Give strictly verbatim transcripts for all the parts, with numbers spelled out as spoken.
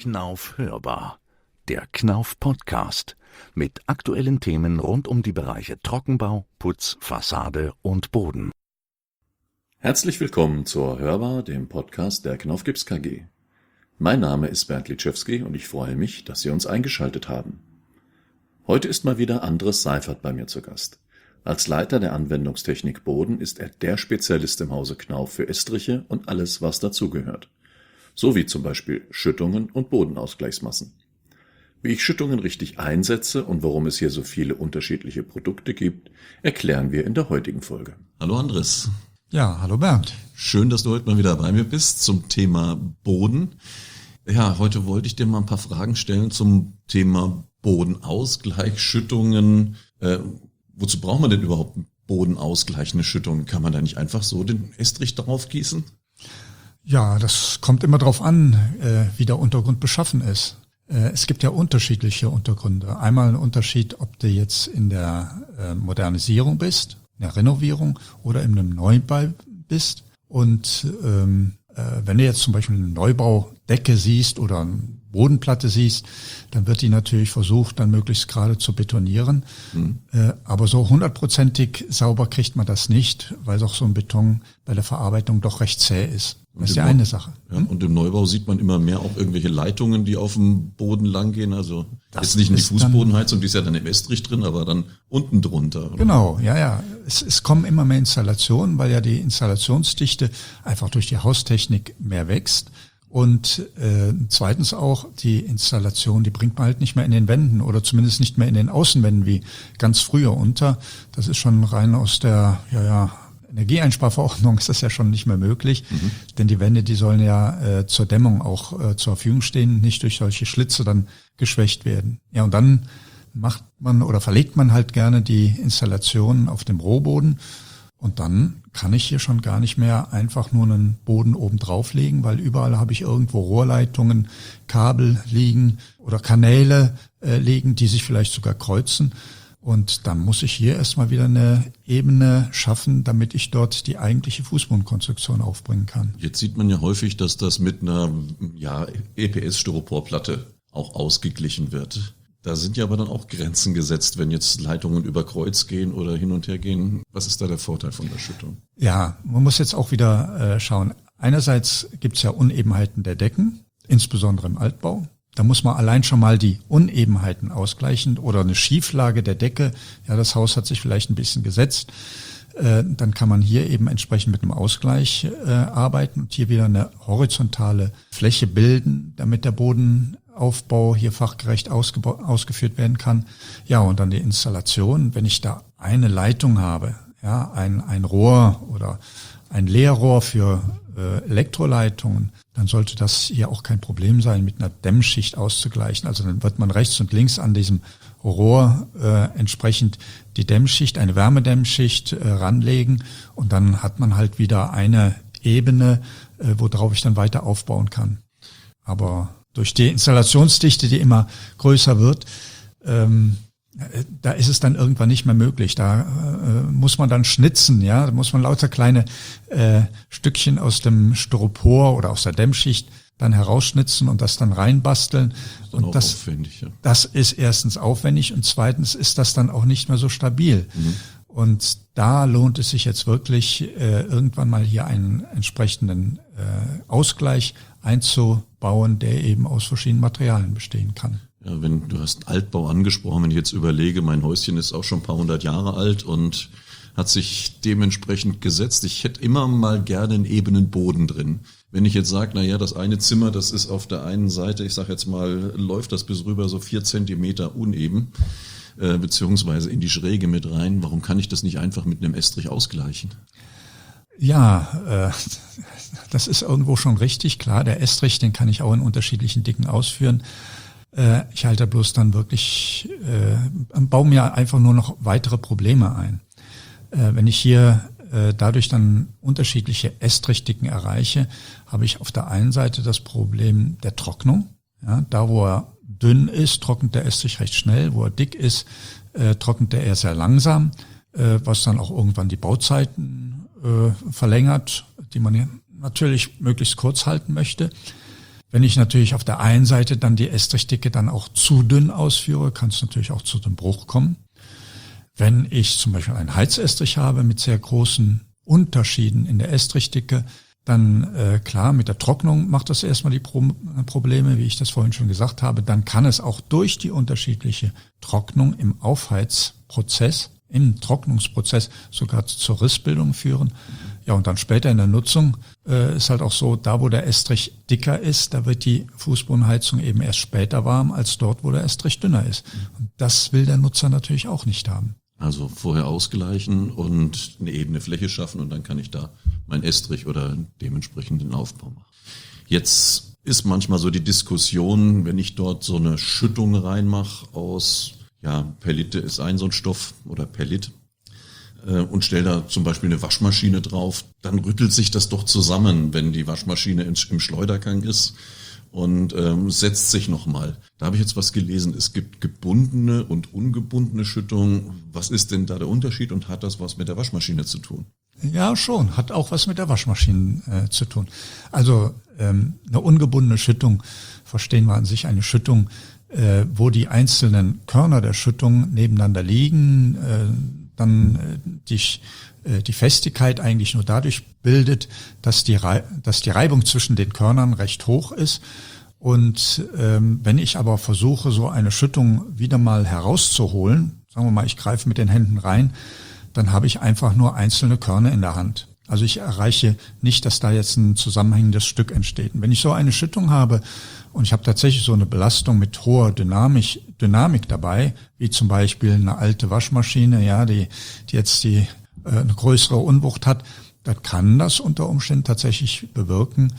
Knauf hörbar, der Knauf Podcast mit aktuellen Themen rund um die Bereiche Trockenbau, Putz, Fassade und Boden. Herzlich willkommen zur Hörbar, dem Podcast der Knauf Gips K G. Mein Name ist Bernd Litschewski und ich freue mich, dass Sie uns eingeschaltet haben. Heute ist mal wieder Andres Seifert bei mir zu Gast. Als Leiter der Anwendungstechnik Boden ist er der Spezialist im Hause Knauf für Estriche und alles, was dazugehört. So wie zum Beispiel Schüttungen und Bodenausgleichsmassen. Wie ich Schüttungen richtig einsetze und warum es hier so viele unterschiedliche Produkte gibt, erklären wir in der heutigen Folge. Hallo Andres. Ja, hallo Bernd. Schön, dass du heute mal wieder bei mir bist zum Thema Boden. Ja, heute wollte ich dir mal ein paar Fragen stellen zum Thema Bodenausgleich, Schüttungen. Äh, wozu braucht man denn überhaupt einen Bodenausgleich, eine Schüttung? Kann man da nicht einfach so den Estrich drauf gießen? Ja, das kommt immer darauf an, äh, wie der Untergrund beschaffen ist. Äh, es gibt ja unterschiedliche Untergründe. Einmal ein Unterschied, ob du jetzt in der äh, Modernisierung bist, in der Renovierung oder in einem Neubau bist. Und ähm, äh, wenn du jetzt zum Beispiel eine Neubaudecke siehst oder eine Bodenplatte siehst, dann wird die natürlich versucht, dann möglichst gerade zu betonieren. Mhm. Äh, aber so hundertprozentig sauber kriegt man das nicht, weil auch so ein Beton bei der Verarbeitung doch recht zäh ist. Das ist ja eine Sache. Ja, und im Neubau sieht man immer mehr auch irgendwelche Leitungen, die auf dem Boden langgehen. Also das jetzt nicht in die Fußbodenheizung, die ist ja dann im Estrich drin, aber dann unten drunter. Oder? Genau, ja, ja. Es, es kommen immer mehr Installationen, weil ja die Installationsdichte einfach durch die Haustechnik mehr wächst. Und äh, zweitens auch die Installation, die bringt man halt nicht mehr in den Wänden oder zumindest nicht mehr in den Außenwänden wie ganz früher unter. Das ist schon rein aus der, ja, ja, Energieeinsparverordnung ist das ja schon nicht mehr möglich, mhm. denn die Wände, die sollen ja äh, zur Dämmung auch äh, zur Verfügung stehen, nicht durch solche Schlitze dann geschwächt werden. Ja, und dann macht man oder verlegt man halt gerne die Installation auf dem Rohboden und dann kann ich hier schon gar nicht mehr einfach nur einen Boden oben drauflegen, weil überall habe ich irgendwo Rohrleitungen, Kabel liegen oder Kanäle äh, liegen, die sich vielleicht sogar kreuzen. Und dann muss ich hier erstmal wieder eine Ebene schaffen, damit ich dort die eigentliche Fußbodenkonstruktion aufbringen kann. Jetzt sieht man ja häufig, dass das mit einer ja, E P S-Styroporplatte auch ausgeglichen wird. Da sind ja aber dann auch Grenzen gesetzt, wenn jetzt Leitungen über Kreuz gehen oder hin und her gehen. Was ist da der Vorteil von der Schüttung? Ja, man muss jetzt auch wieder äh, schauen. Einerseits gibt es ja Unebenheiten der Decken, insbesondere im Altbau. Da muss man allein schon mal die Unebenheiten ausgleichen oder eine Schieflage der Decke. Ja, das Haus hat sich vielleicht ein bisschen gesetzt. Äh, dann kann man hier eben entsprechend mit einem Ausgleich äh, arbeiten und hier wieder eine horizontale Fläche bilden, damit der Bodenaufbau hier fachgerecht ausgeba- ausgeführt werden kann. Ja, und dann die Installation. Wenn ich da eine Leitung habe, ja, ein, ein Rohr oder ein Leerrohr für äh, Elektroleitungen, dann sollte das hier auch kein Problem sein, mit einer Dämmschicht auszugleichen. Also dann wird man rechts und links an diesem Rohr äh, entsprechend die Dämmschicht, eine Wärmedämmschicht äh, ranlegen und dann hat man halt wieder eine Ebene, äh, worauf ich dann weiter aufbauen kann. Aber durch die Installationsdichte, die immer größer wird, ähm, da ist es dann irgendwann nicht mehr möglich. Da äh, muss man dann schnitzen, ja, da muss man lauter kleine äh, Stückchen aus dem Styropor oder aus der Dämmschicht dann herausschnitzen und das dann reinbasteln. Das und das, aufwendig, ja. das ist erstens aufwendig und zweitens ist das dann auch nicht mehr so stabil. Mhm. Und da lohnt es sich jetzt wirklich, äh, irgendwann mal hier einen entsprechenden äh, Ausgleich einzubauen, der eben aus verschiedenen Materialien bestehen kann. Ja, wenn du hast Altbau angesprochen, wenn ich jetzt überlege, mein Häuschen ist auch schon ein paar hundert Jahre alt und hat sich dementsprechend gesetzt. Ich hätte immer mal gerne einen ebenen Boden drin. Wenn ich jetzt sage, na ja, das eine Zimmer, das ist auf der einen Seite, ich sage jetzt mal, läuft das bis rüber so vier Zentimeter uneben, äh, beziehungsweise in die Schräge mit rein. Warum kann ich das nicht einfach mit einem Estrich ausgleichen? Ja, äh, das ist irgendwo schon richtig. Klar, der Estrich, den kann ich auch in unterschiedlichen Dicken ausführen. Ich halte bloß dann wirklich, äh, baue mir einfach nur noch weitere Probleme ein. Äh, wenn ich hier äh, dadurch dann unterschiedliche Estrichdicken erreiche, habe ich auf der einen Seite das Problem der Trocknung. Ja, da, wo er dünn ist, trocknet der Estrich recht schnell. Wo er dick ist, äh, trocknet er eher sehr langsam, äh, was dann auch irgendwann die Bauzeiten äh, verlängert, die man natürlich möglichst kurz halten möchte. Wenn ich natürlich auf der einen Seite dann die Estrichdicke dann auch zu dünn ausführe, kann es natürlich auch zu dem Bruch kommen. Wenn ich zum Beispiel einen Heizestrich habe mit sehr großen Unterschieden in der Estrichdicke, dann äh, klar, mit der Trocknung macht das erstmal die Pro- Probleme, wie ich das vorhin schon gesagt habe. Dann kann es auch durch die unterschiedliche Trocknung im Aufheizprozess, im Trocknungsprozess sogar zur Rissbildung führen. Ja, und dann später in der Nutzung äh, ist halt auch so, da wo der Estrich dicker ist, da wird die Fußbodenheizung eben erst später warm, als dort, wo der Estrich dünner ist. Und das will der Nutzer natürlich auch nicht haben. Also vorher ausgleichen und eine ebene Fläche schaffen und dann kann ich da mein Estrich oder dementsprechend den Aufbau machen. Jetzt ist manchmal so die Diskussion, wenn ich dort so eine Schüttung reinmache aus, ja, Perlite ist ein so ein Stoff oder Perlit äh, und stelle da zum Beispiel eine Waschmaschine drauf, dann rüttelt sich das doch zusammen, wenn die Waschmaschine im, im Schleudergang ist. Und ähm, setzt sich nochmal. Da habe ich jetzt was gelesen, es gibt gebundene und ungebundene Schüttungen. Was ist denn da der Unterschied und hat das was mit der Waschmaschine zu tun? Ja, schon. Hat auch was mit der Waschmaschine äh, zu tun. Also ähm, eine ungebundene Schüttung, verstehen wir an sich eine Schüttung, äh, wo die einzelnen Körner der Schüttung nebeneinander liegen, äh, dann äh, die die Festigkeit eigentlich nur dadurch bildet, dass die, Rei- dass die Reibung zwischen den Körnern recht hoch ist. Und ähm, wenn ich aber versuche, so eine Schüttung wieder mal herauszuholen, sagen wir mal, ich greife mit den Händen rein, dann habe ich einfach nur einzelne Körner in der Hand. Also ich erreiche nicht, dass da jetzt ein zusammenhängendes Stück entsteht. Und wenn ich so eine Schüttung habe und ich habe tatsächlich so eine Belastung mit hoher Dynamik, Dynamik dabei, wie zum Beispiel eine alte Waschmaschine, ja, die, die jetzt die eine größere Unwucht hat, dann kann das unter Umständen tatsächlich bewirken,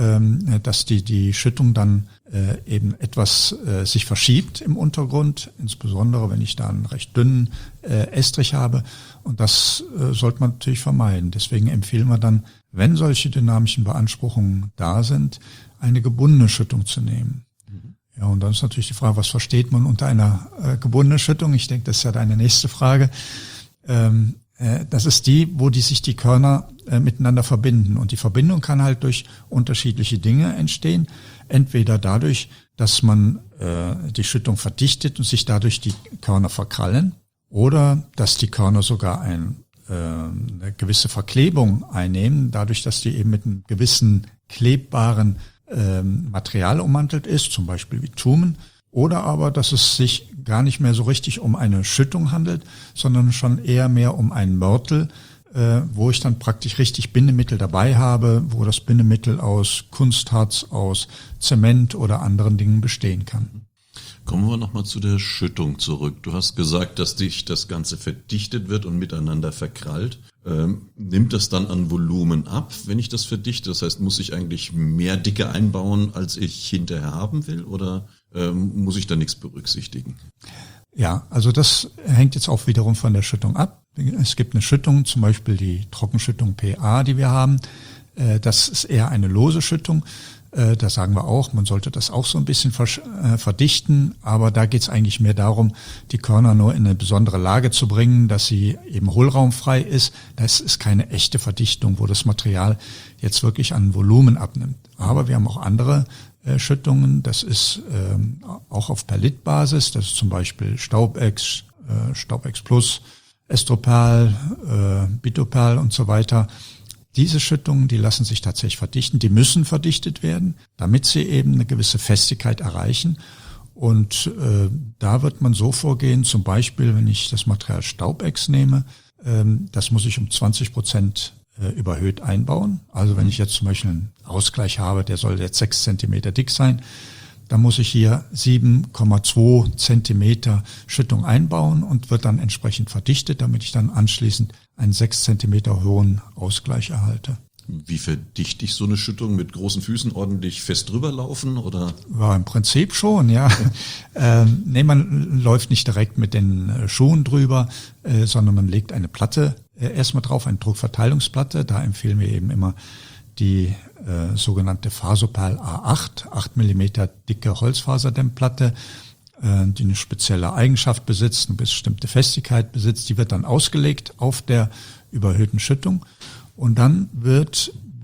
dass die die Schüttung dann eben etwas sich verschiebt im Untergrund, insbesondere wenn ich da einen recht dünnen Estrich habe. Und das sollte man natürlich vermeiden. Deswegen empfehlen wir dann, wenn solche dynamischen Beanspruchungen da sind, eine gebundene Schüttung zu nehmen. Ja, und dann ist natürlich die Frage, was versteht man unter einer gebundenen Schüttung? Ich denke, das ist ja deine nächste Frage. Das ist die, wo die sich die Körner äh, miteinander verbinden. Und die Verbindung kann halt durch unterschiedliche Dinge entstehen. Entweder dadurch, dass man äh, die Schüttung verdichtet und sich dadurch die Körner verkrallen. Oder dass die Körner sogar ein, äh, eine gewisse Verklebung einnehmen, dadurch, dass die eben mit einem gewissen klebbaren äh, Material ummantelt ist, zum Beispiel Bitumen. Oder aber, dass es sich gar nicht mehr so richtig um eine Schüttung handelt, sondern schon eher mehr um einen Mörtel, äh, wo ich dann praktisch richtig Bindemittel dabei habe, wo das Bindemittel aus Kunstharz, aus Zement oder anderen Dingen bestehen kann. Kommen wir nochmal zu der Schüttung zurück. Du hast gesagt, dass dich das Ganze verdichtet wird und miteinander verkrallt. Ähm, nimmt das dann an Volumen ab, wenn ich das verdichte? Das heißt, muss ich eigentlich mehr Dicke einbauen, als ich hinterher haben will? Oder ähm, muss ich da nichts berücksichtigen? Ja, also das hängt jetzt auch wiederum von der Schüttung ab. Es gibt eine Schüttung, zum Beispiel die Trockenschüttung P A, die wir haben. Äh, das ist eher eine lose Schüttung. Da sagen wir auch, man sollte das auch so ein bisschen verdichten, aber da geht es eigentlich mehr darum, die Körner nur in eine besondere Lage zu bringen, dass sie eben hohlraumfrei ist. Das ist keine echte Verdichtung, wo das Material jetzt wirklich an Volumen abnimmt. Aber wir haben auch andere äh, Schüttungen, das ist ähm, auch auf Perlitbasis, das ist zum Beispiel Staubex, äh, Staubex Plus, Estropal, äh, Bitopal und so weiter. Diese Schüttungen, die lassen sich tatsächlich verdichten, die müssen verdichtet werden, damit sie eben eine gewisse Festigkeit erreichen. Und äh, da wird man so vorgehen, zum Beispiel, wenn ich das Material Staubex nehme, ähm, das muss ich um zwanzig Prozent äh, überhöht einbauen. Also wenn ich jetzt zum Beispiel einen Ausgleich habe, der soll jetzt sechs Zentimeter dick sein, dann muss ich hier sieben Komma zwei Zentimeter Schüttung einbauen und wird dann entsprechend verdichtet, damit ich dann anschließend einen sechs Zentimeter hohen Ausgleich erhalte. Wie verdichte ich so eine Schüttung? Mit großen Füßen ordentlich fest drüber laufen oder? Ja, im Prinzip schon, ja. ähm, nee, man läuft nicht direkt mit den Schuhen drüber, äh, sondern man legt eine Platte äh, erstmal drauf, eine Druckverteilungsplatte. Da empfehlen wir eben immer die äh, sogenannte Fasopal A acht, acht Millimeter dicke Holzfaserdämmplatte, äh, die eine spezielle Eigenschaft besitzt, eine bestimmte Festigkeit besitzt. Die wird dann ausgelegt auf der überhöhten Schüttung und dann wird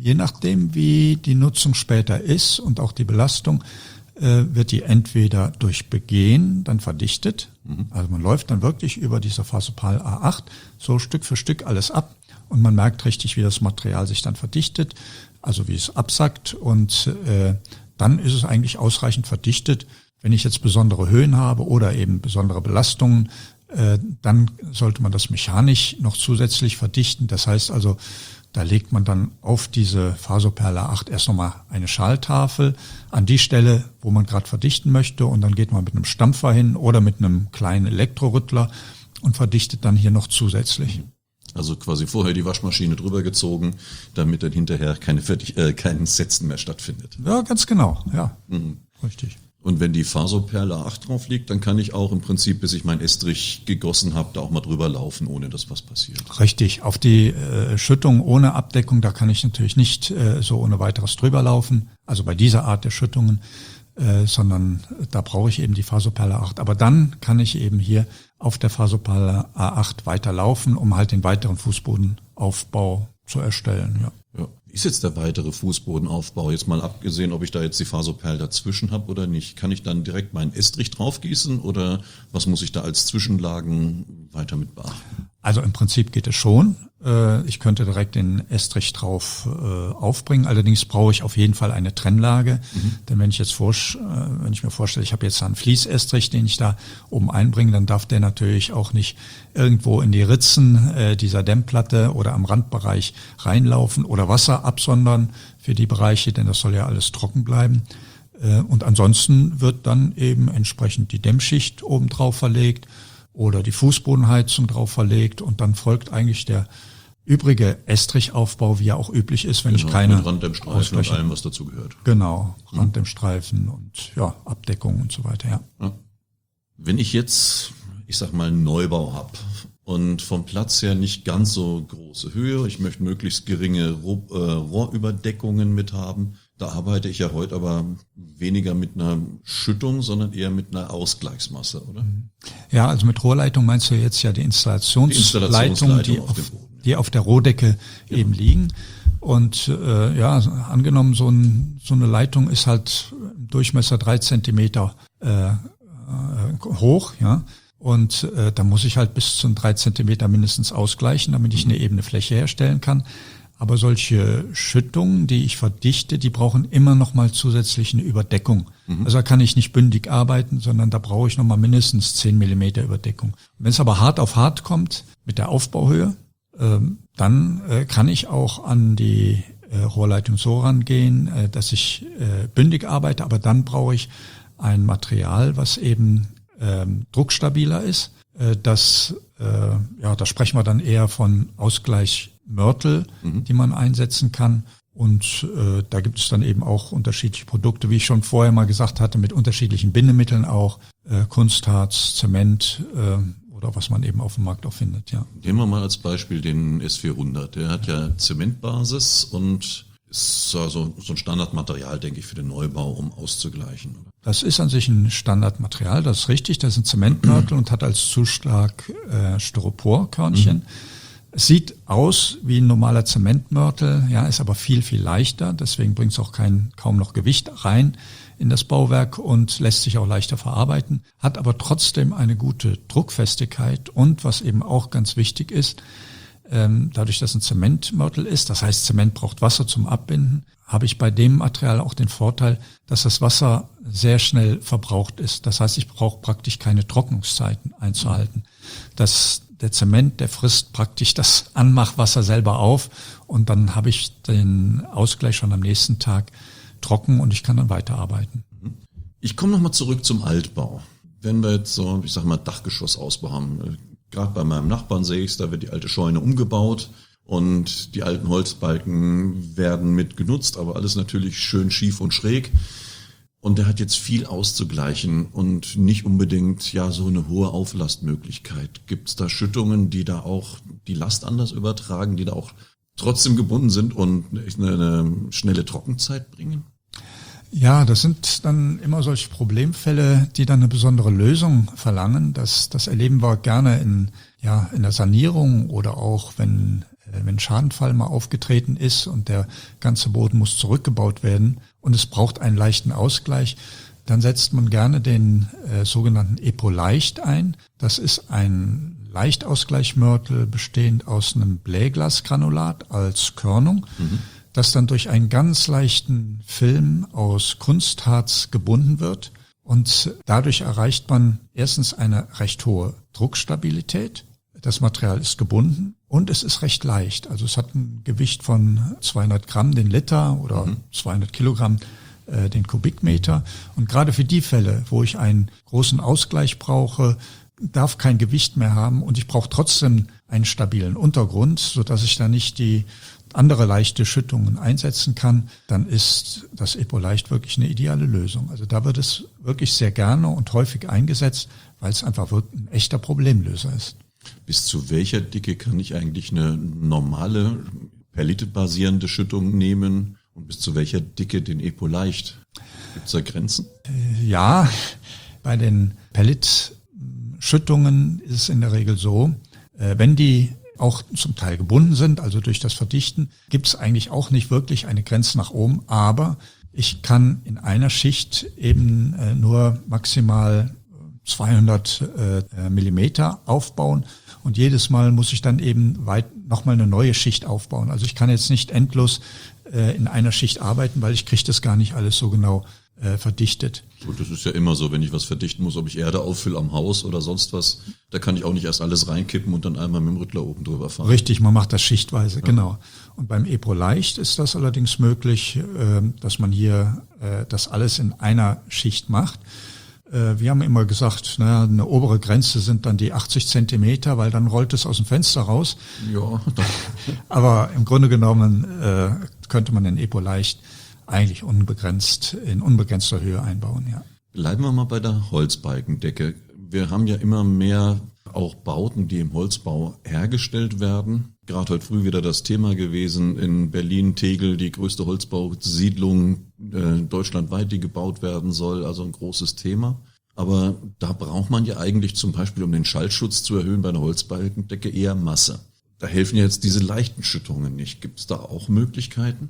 Je nachdem, wie die Nutzung später ist und auch die Belastung, äh, wird die entweder durch Begehen dann verdichtet. Mhm. Also man läuft dann wirklich über dieser Fasopal A acht so Stück für Stück alles ab und man merkt richtig, wie das Material sich dann verdichtet, also wie es absackt und äh, dann ist es eigentlich ausreichend verdichtet. Wenn ich jetzt besondere Höhen habe oder eben besondere Belastungen, äh, dann sollte man das mechanisch noch zusätzlich verdichten. Das heißt also, da legt man dann auf diese Fasoperl A acht erst nochmal eine Schaltafel an die Stelle, wo man gerade verdichten möchte und dann geht man mit einem Stampfer hin oder mit einem kleinen Elektrorüttler und verdichtet dann hier noch zusätzlich. Also quasi vorher die Waschmaschine drüber gezogen, damit dann hinterher keine Fertig, äh, kein Setzen mehr stattfindet. Ja, ganz genau, ja, mhm. richtig. Und wenn die Fasoperl A acht drauf liegt, dann kann ich auch im Prinzip, bis ich mein Estrich gegossen habe, da auch mal drüber laufen, ohne dass was passiert. Richtig, auf die äh, Schüttung ohne Abdeckung, da kann ich natürlich nicht äh, so ohne weiteres drüber laufen, also bei dieser Art der Schüttungen, äh, sondern da brauche ich eben die Fasoperl A acht. Aber dann kann ich eben hier auf der Fasoperl A acht weiterlaufen, um halt den weiteren Fußbodenaufbau zu erstellen, ja. Ja. Wie ist jetzt der weitere Fußbodenaufbau? Jetzt mal abgesehen, ob ich da jetzt die Fasoperl dazwischen habe oder nicht. Kann ich dann direkt meinen Estrich draufgießen oder was muss ich da als Zwischenlagen weiter mit beachten? Also im Prinzip geht es schon. Ich könnte direkt den Estrich drauf aufbringen. Allerdings brauche ich auf jeden Fall eine Trennlage. Mhm. Denn wenn ich jetzt vor, wenn ich mir vorstelle, ich habe jetzt einen Fließestrich, den ich da oben einbringe, dann darf der natürlich auch nicht irgendwo in die Ritzen dieser Dämmplatte oder am Randbereich reinlaufen oder Wasser absondern für die Bereiche, denn das soll ja alles trocken bleiben. Und ansonsten wird dann eben entsprechend die Dämmschicht oben drauf verlegt oder die Fußbodenheizung drauf verlegt und dann folgt eigentlich der übrige Estrichaufbau, wie er auch üblich ist, wenn genau, ich keine Randdämmstreifen und allem, was dazu gehört. Genau, Randdämmstreifen und ja, Abdeckung und so weiter, ja. ja. Wenn ich jetzt, ich sag mal, einen Neubau habe und vom Platz her nicht ganz so große Höhe, ich möchte möglichst geringe Roh, äh, Rohrüberdeckungen mit haben, da arbeite ich ja heute aber weniger mit einer Schüttung, sondern eher mit einer Ausgleichsmasse, oder? Ja, also mit Rohrleitung meinst du jetzt ja die Installationsleitungen, die, Installationsleitung die, auf, auf die auf der Rohdecke ja. eben liegen. Und äh, ja, angenommen, so, ein, so eine Leitung ist halt im Durchmesser drei Zentimeter äh, äh, hoch, ja. Und äh, da muss ich halt bis zu drei Zentimeter mindestens ausgleichen, damit ich eine ebene Fläche herstellen kann. Aber solche Schüttungen, die ich verdichte, die brauchen immer noch mal zusätzlich eine Überdeckung. Mhm. Also da kann ich nicht bündig arbeiten, sondern da brauche ich noch mal mindestens zehn Millimeter Überdeckung. Wenn es aber hart auf hart kommt mit der Aufbauhöhe, ähm, dann äh, kann ich auch an die äh, Rohrleitung so rangehen, äh, dass ich äh, bündig arbeite, aber dann brauche ich ein Material, was eben ähm, druckstabiler ist. Äh, das, äh, ja, da sprechen wir dann eher von Ausgleich Mörtel, mhm. die man einsetzen kann. Und äh, da gibt es dann eben auch unterschiedliche Produkte, wie ich schon vorher mal gesagt hatte, mit unterschiedlichen Bindemitteln auch, äh, Kunstharz, Zement äh, oder was man eben auf dem Markt auch findet. Ja. Nehmen wir mal als Beispiel den S vierhundert. Der hat ja Zementbasis und ist also so ein Standardmaterial, denke ich, für den Neubau, um auszugleichen. Das ist an sich ein Standardmaterial, das ist richtig. Das ist ein Zementmörtel und hat als Zuschlag äh, Styroporkörnchen. Mhm. Es sieht aus wie ein normaler Zementmörtel, ja, ist aber viel, viel leichter. Deswegen bringt es auch kein, kaum noch Gewicht rein in das Bauwerk und lässt sich auch leichter verarbeiten. Hat aber trotzdem eine gute Druckfestigkeit und was eben auch ganz wichtig ist, ähm, dadurch, dass ein Zementmörtel ist, das heißt, Zement braucht Wasser zum Abbinden, habe ich bei dem Material auch den Vorteil, dass das Wasser sehr schnell verbraucht ist. Das heißt, ich brauche praktisch keine Trocknungszeiten einzuhalten. Das Der Zement, der frisst praktisch das Anmachwasser selber auf und dann habe ich den Ausgleich schon am nächsten Tag trocken und ich kann dann weiterarbeiten. Ich komme nochmal zurück zum Altbau. Wenn wir jetzt so, ich sag mal, Dachgeschossausbau haben, gerade bei meinem Nachbarn sehe ich es, da wird die alte Scheune umgebaut und die alten Holzbalken werden mit genutzt, aber alles natürlich schön schief und schräg. Und der hat jetzt viel auszugleichen und nicht unbedingt ja so eine hohe Auflastmöglichkeit. Gibt es da Schüttungen, die da auch die Last anders übertragen, die da auch trotzdem gebunden sind und eine, eine schnelle Trockenzeit bringen? Ja, das sind dann immer solche Problemfälle, die dann eine besondere Lösung verlangen. Das, das erleben wir gerne in, ja, in der Sanierung oder auch wenn wenn Schadenfall mal aufgetreten ist und der ganze Boden muss zurückgebaut werden und es braucht einen leichten Ausgleich, dann setzt man gerne den äh, sogenannten Epo-Leicht ein. Das ist ein Leichtausgleichmörtel bestehend aus einem Blähglasgranulat als Körnung, mhm. das dann durch einen ganz leichten Film aus Kunstharz gebunden wird. Und dadurch erreicht man erstens eine recht hohe Druckstabilität. Das Material ist gebunden und es ist recht leicht. Also es hat ein Gewicht von zweihundert Gramm den Liter oder mhm. zweihundert Kilogramm äh, den Kubikmeter. Und gerade für die Fälle, wo ich einen großen Ausgleich brauche, darf kein Gewicht mehr haben und ich brauche trotzdem einen stabilen Untergrund, sodass ich da nicht die andere leichte Schüttungen einsetzen kann, dann ist das Epo-Leicht wirklich eine ideale Lösung. Also da wird es wirklich sehr gerne und häufig eingesetzt, weil es einfach wirklich ein echter Problemlöser ist. Bis zu welcher Dicke kann ich eigentlich eine normale Perlite-basierende Schüttung nehmen und bis zu welcher Dicke den Epo-Leicht? Gibt es da Grenzen? Ja, bei den Pellet-Schüttungen ist es in der Regel so, wenn die auch zum Teil gebunden sind, also durch das Verdichten, gibt es eigentlich auch nicht wirklich eine Grenze nach oben, aber ich kann in einer Schicht eben äh, nur maximal zweihundert äh, Millimeter aufbauen und jedes Mal muss ich dann eben weit nochmal eine neue Schicht aufbauen. Also ich kann jetzt nicht endlos äh, in einer Schicht arbeiten, weil ich kriege das gar nicht alles so genau äh, verdichtet. Gut, das ist ja immer so, wenn ich was verdichten muss, ob ich Erde auffülle am Haus oder sonst was, da kann ich auch nicht erst alles reinkippen und dann einmal mit dem Rüttler oben drüber fahren. Richtig, man macht das schichtweise, ja. Genau. Und beim Epo-Leicht ist das allerdings möglich, äh, dass man hier äh, das alles in einer Schicht macht. Äh, wir haben immer gesagt, naja, eine obere Grenze sind dann die achtzig Zentimeter, weil dann rollt es aus dem Fenster raus. Ja. Aber im Grunde genommen äh, könnte man den Epo-Leicht eigentlich unbegrenzt, in unbegrenzter Höhe einbauen, ja. Bleiben wir mal bei der Holzbalkendecke. Wir haben ja immer mehr auch Bauten, die im Holzbau hergestellt werden. Gerade heute früh wieder das Thema gewesen, in Berlin, Tegel, die größte Holzbausiedlung äh, deutschlandweit, die gebaut werden soll, also ein großes Thema. Aber da braucht man ja eigentlich zum Beispiel, um den Schallschutz zu erhöhen bei einer Holzbalkendecke, eher Masse. Da helfen ja jetzt diese leichten Schüttungen nicht. Gibt es da auch Möglichkeiten?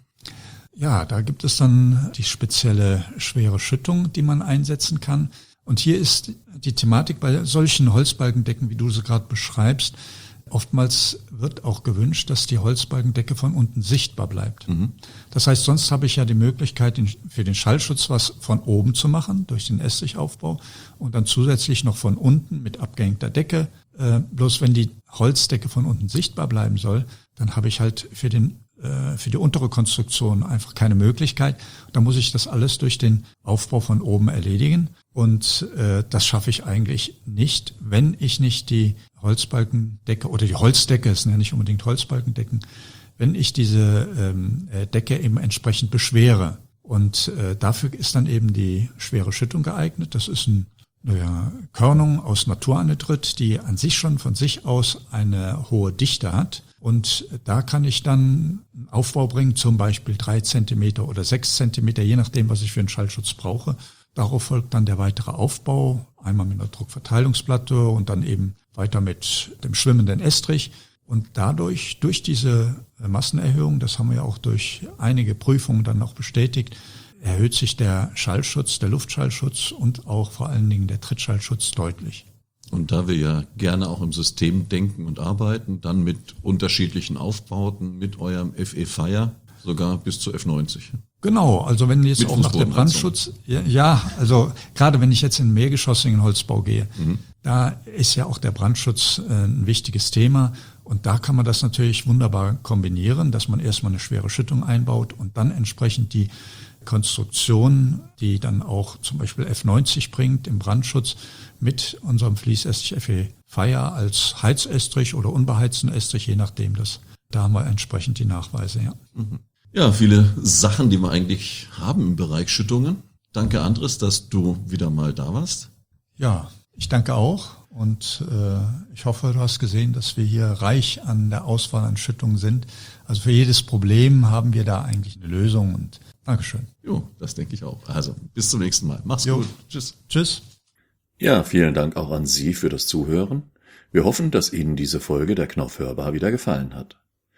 Ja, da gibt es dann die spezielle schwere Schüttung, die man einsetzen kann. Und hier ist die Thematik bei solchen Holzbalkendecken, wie du sie gerade beschreibst, oftmals wird auch gewünscht, dass die Holzbalkendecke von unten sichtbar bleibt. Mhm. Das heißt, sonst habe ich ja die Möglichkeit, für den Schallschutz was von oben zu machen, durch den Estrichaufbau und dann zusätzlich noch von unten mit abgehängter Decke. Äh, bloß wenn die Holzdecke von unten sichtbar bleiben soll, dann habe ich halt für den für die untere Konstruktion einfach keine Möglichkeit. Da muss ich das alles durch den Aufbau von oben erledigen. Und äh, das schaffe ich eigentlich nicht, wenn ich nicht die Holzbalkendecke oder die Holzdecke, es sind ja nicht unbedingt Holzbalkendecken, wenn ich diese ähm, Decke eben entsprechend beschwere. Und äh, dafür ist dann eben die schwere Schüttung geeignet. Das ist ein eine Körnung aus Naturanhydrit, die an sich schon von sich aus eine hohe Dichte hat. Und da kann ich dann einen Aufbau bringen, zum Beispiel drei Zentimeter oder sechs Zentimeter, je nachdem, was ich für einen Schallschutz brauche. Darauf folgt dann der weitere Aufbau, einmal mit einer Druckverteilungsplatte und dann eben weiter mit dem schwimmenden Estrich. Und dadurch, durch diese Massenerhöhung, das haben wir ja auch durch einige Prüfungen dann noch bestätigt, erhöht sich der Schallschutz, der Luftschallschutz und auch vor allen Dingen der Trittschallschutz deutlich. Und da wir ja gerne auch im System denken und arbeiten, dann mit unterschiedlichen Aufbauten, mit eurem F E Fire, sogar bis zu F neunzig. Genau, also wenn jetzt mit auch nach der Brandschutz, ja, ja, also gerade wenn ich jetzt in mehrgeschossigen Holzbau gehe, mhm. da ist ja auch der Brandschutz äh, ein wichtiges Thema. Und da kann man das natürlich wunderbar kombinieren, dass man erstmal eine schwere Schüttung einbaut und dann entsprechend die Konstruktion, die dann auch zum Beispiel F neunzig bringt im Brandschutz mit unserem Fließestrich F E Fire als Heizestrich oder unbeheizten Estrich, je nachdem. Das, da haben wir entsprechend die Nachweise, ja. Ja, viele Sachen, die wir eigentlich haben im Bereich Schüttungen. Danke, Andres, dass du wieder mal da warst. Ja, ich danke auch und äh, ich hoffe, du hast gesehen, dass wir hier reich an der Auswahl an Schüttungen sind. Also für jedes Problem haben wir da eigentlich eine Lösung und Dankeschön. Jo, das denke ich auch. Also, bis zum nächsten Mal. Mach's jo. gut. Tschüss. Tschüss. Ja, vielen Dank auch an Sie für das Zuhören. Wir hoffen, dass Ihnen diese Folge der Knauf Hörbar wieder gefallen hat.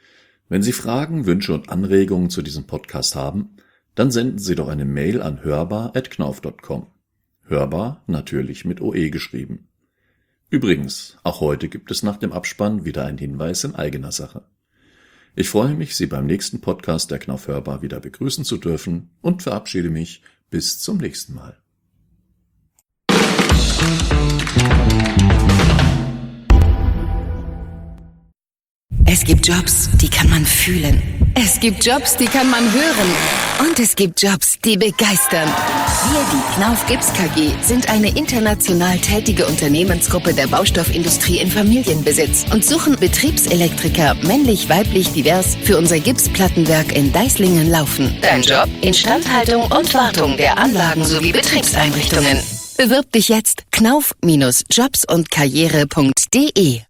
Wenn Sie Fragen, Wünsche und Anregungen zu diesem Podcast haben, dann senden Sie doch eine Mail an hörbar at knauf punkt com. Hörbar natürlich mit O E geschrieben. Übrigens, auch heute gibt es nach dem Abspann wieder einen Hinweis in eigener Sache. Ich freue mich, Sie beim nächsten Podcast der Knauf Hörbar wieder begrüßen zu dürfen und verabschiede mich bis zum nächsten Mal. Es gibt Jobs, die kann man fühlen. Es gibt Jobs, die kann man hören. Und es gibt Jobs, die begeistern. Wir, die Knauf Gips K G, sind eine international tätige Unternehmensgruppe der Baustoffindustrie in Familienbesitz und suchen Betriebselektriker, männlich, weiblich, divers, für unser Gipsplattenwerk in Deislingen-Laufen. Dein Job? Instandhaltung und Wartung der Anlagen sowie Betriebseinrichtungen. Bewirb dich jetzt knauf Bindestrich jobs und karriere punkt de.